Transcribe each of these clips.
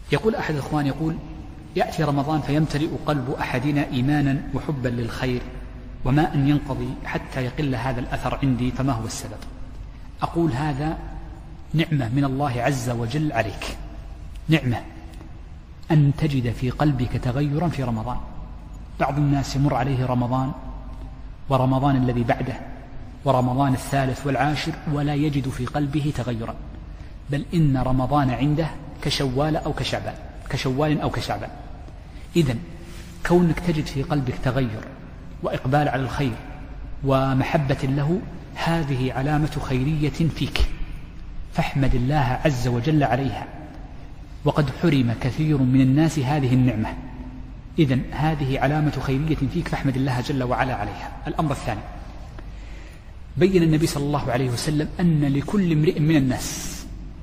يقول أحد الإخوان يقول: يأتي رمضان فيمتلئ قلب أحدنا إيمانا وحبا للخير، وما أن ينقضي حتى يقل هذا الأثر عندي، فما هو السبب؟ أقول: هذا نعمة من الله عز وجل عليك، نعمة أن تجد في قلبك تغيرا في رمضان. بعض الناس يمر عليه رمضان ورمضان الذي بعده ورمضان الثالث والعاشر ولا يجد في قلبه تغيرا، بل إن رمضان عنده كشوال أو كشعبان. إذن كونك تجد في قلبك تغير وإقبال على الخير ومحبة له، هذه علامة خيرية فيك، فاحمد الله عز وجل عليها، وقد حرم كثير من الناس هذه النعمة. إذن هذه علامة خيرية فيك، فاحمد الله جل وعلا عليها. الأمر الثاني: بين النبي صلى الله عليه وسلم أن لكل امرئ من الناس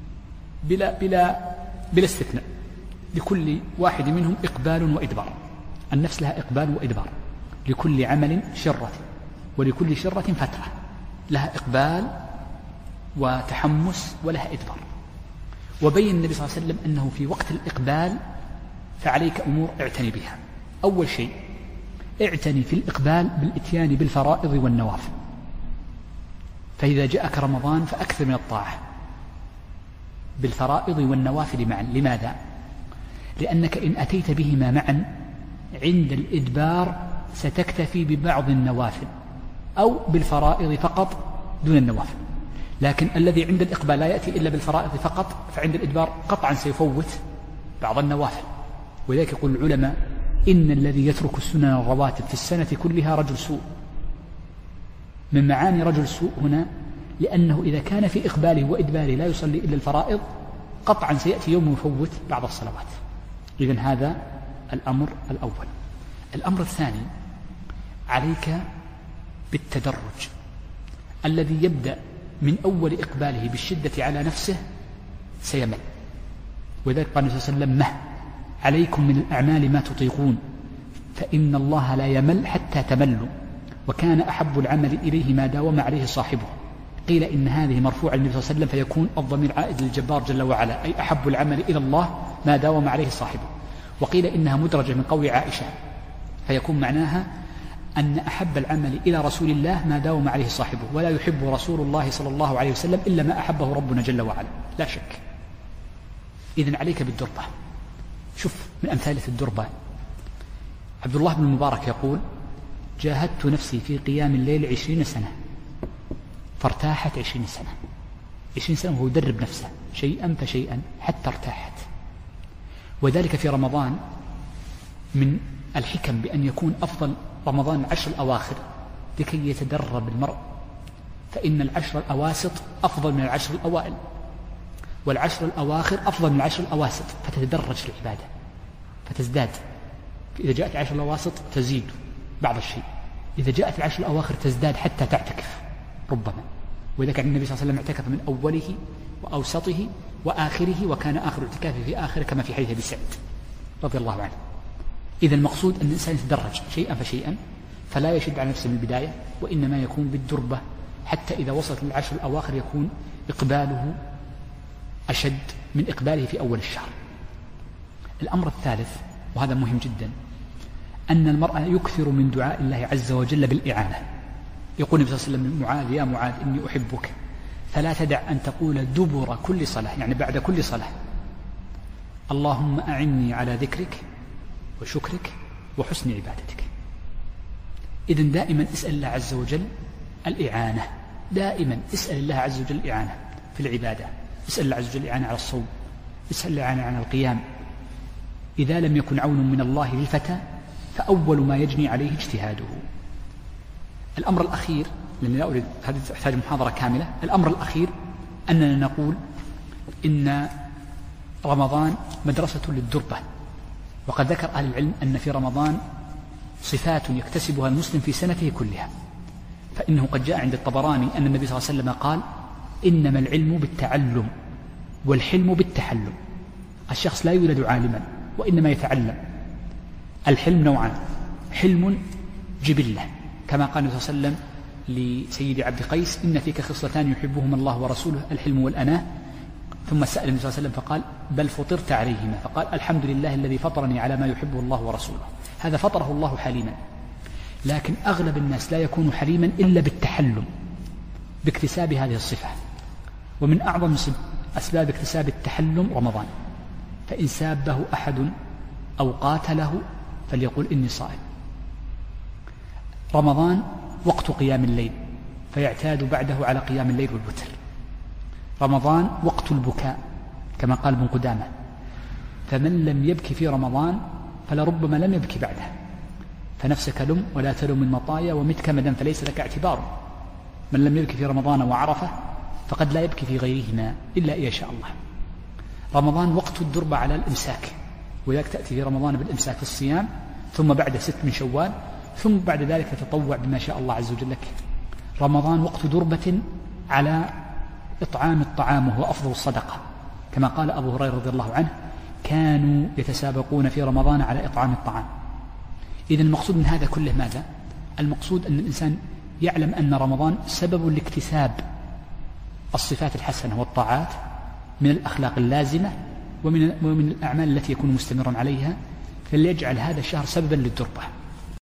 بلا استثناء، لكل واحد منهم إقبال وإدبار. النفس لها إقبال وإدبار، لكل عمل شرة ولكل شرة فترة، لها إقبال وتحمس ولها إدبار. وبين النبي صلى الله عليه وسلم أنه في وقت الإقبال فعليك أمور اعتني بها. أول شيء: اعتني في الإقبال بالإتيان بالفرائض والنوافل، فإذا جاءك رمضان فأكثر من الطاعة بالفرائض والنوافل معا. لماذا؟ لأنك إن أتيت بهما معا عند الإدبار ستكتفي ببعض النوافل أو بالفرائض فقط دون النوافل، لكن الذي عند الإقبال لا يأتي إلا بالفرائض فقط، فعند الإدبار قطعا سيفوت بعض النوافل. ولذلك يقول العلماء: إن الذي يترك السنن الرواتب في السنة كلها رجل سوء. من معاني رجل سوء هنا لأنه إذا كان في إقباله وإدباره لا يصلي إلا الفرائض، قطعا سيأتي يوم يفوت بعض الصلوات. إذن هذا الأمر الأول. الأمر الثاني: عليك بالتدرج. الذي يبدأ من أول إقباله بالشدة على نفسه سيمل، وذلك قال النبي صلى الله عليه وسلم: عليكم من الأعمال ما تطيقون، فإن الله لا يمل حتى تملوا، وكان أحب العمل إليه ما داوم عليه صاحبه. قيل إن هذه مرفوعة للنبي صلى الله عليه وسلم، فيكون الضمير عائد للجبار جل وعلا، أي أحب العمل إلى الله ما داوم عليه صاحبه. وقيل إنها مدرجة من قول عائشة، فيكون معناها أن أحب العمل إلى رسول الله ما داوم عليه صاحبه، ولا يحب رسول الله صلى الله عليه وسلم إلا ما أحبه ربنا جل وعلا، لا شك. إذن عليك بالدربة. شوف من أمثالة الدربة: عبد الله بن المبارك يقول: جاهدت نفسي في قيام الليل 20 سنة فارتاحت 20 سنة. 20 سنة وهو يدرب نفسه شيئا فشيئا حتى ارتاحت. وذلك في رمضان من الحكم بأن يكون أفضل رمضان العشر الأواخر لكي يتدرب المرء، فإن العشر الأواسط أفضل من العشر الأوائل، والعشر الأواخر أفضل من العشر الأواسط، فتتدرج في العبادة فتزداد. إذا جاءت العشر الأواسط تزيد بعض الشيء، إذا جاءت العشر الأواخر تزداد حتى تعتكف ربما. وإذا كان النبي صلى الله عليه وسلم اعتكف من أوله وأوسطه وآخره، وكان آخر اعتكافه في آخره، كما في حديث أبي سعيد رضي الله عنه. إذا المقصود أن الإنسان يتدرج شيئا فشيئا، فلا يشد على نفسه من البداية، وإنما يكون بالدربة، حتى إذا وصلت للعشر الأواخر يكون إقباله أشد من إقباله في أول الشهر. الأمر الثالث، وهذا مهم جدا، أن المرء يكثر من دعاء الله عز وجل بالإعانة. يقول النبي صلى الله عليه وسلم لمعاذ: يا معاذ إني أحبك، فلا تدع أن تقول دبر كل صلاة، يعني بعد كل صلاة: اللهم أعني على ذكرك وشكرك وحسن عبادتك. إذن دائما اسأل الله عز وجل الإعانة، دائما اسأل الله عز وجل الإعانة في العبادة، اسأل الله عز وجل الإعانة على الصوم، اسأل الله الإعانة على القيام. إذا لم يكن عون من الله للفتى فأول ما يجني عليه اجتهاده. الأمر الأخير، لأن لا أريد هذه تحتاج محاضرة كاملة، الأمر الأخير أننا نقول إن رمضان مدرسة للدربة. وقد ذكر أهل العلم أن في رمضان صفات يكتسبها المسلم في سنته كلها، فإنه قد جاء عند الطبراني أن النبي صلى الله عليه وسلم قال: إنما العلم بالتعلم والحلم بالتحلم. الشخص لا يولد عالما وإنما يتعلم. الحلم نوعان: حلم جبلة، كما قال النبي صلى الله عليه وسلم لسيد عبد قيس: إن فيك خصلتان يحبهما الله ورسوله، الحلم والأناة. ثم سأل النبي صلى الله عليه وسلم فقال بل فطرت عليهما، فقال الحمد لله الذي فطرني على ما يحبه الله ورسوله. هذا فطره الله حليما. لكن أغلب الناس لا يكون حليما إلا بالتحلم باكتساب هذه الصفة. ومن أعظم أسباب اكتساب التحلم رمضان، فإن سابه أحد أو قاتله فليقول إني صائم. رمضان وقت قيام الليل، فيعتاد بعده على قيام الليل والوتر. رمضان وقت البكاء كما قال ابن قدامة، فمن لم يبكي في رمضان فلربما لم يبكي بعده، فنفسك لم ولا تلم المطايا ومت كمدا فليس لك اعتبار. من لم يبكي في رمضان وعرفه فقد لا يبكي في غيرهما إلا إن شاء الله. رمضان وقت الدربة على الإمساك، وذلك تأتي في رمضان بالإمساك في الصيام، ثم بعد 6 من شوال، ثم بعد ذلك تتطوع بما شاء الله عز وجل لك. رمضان وقت دربة على إطعام الطعام، وهو أفضل الصدقة، كما قال أبو هريرة رضي الله عنه كانوا يتسابقون في رمضان على إطعام الطعام. إذن المقصود من هذا كله ماذا؟ المقصود أن الإنسان يعلم أن رمضان سبب لاكتساب الصفات الحسنة والطاعات من الأخلاق اللازمة ومن الأعمال التي يكون مستمرا عليها، فليجعل هذا الشهر سببا للدربة.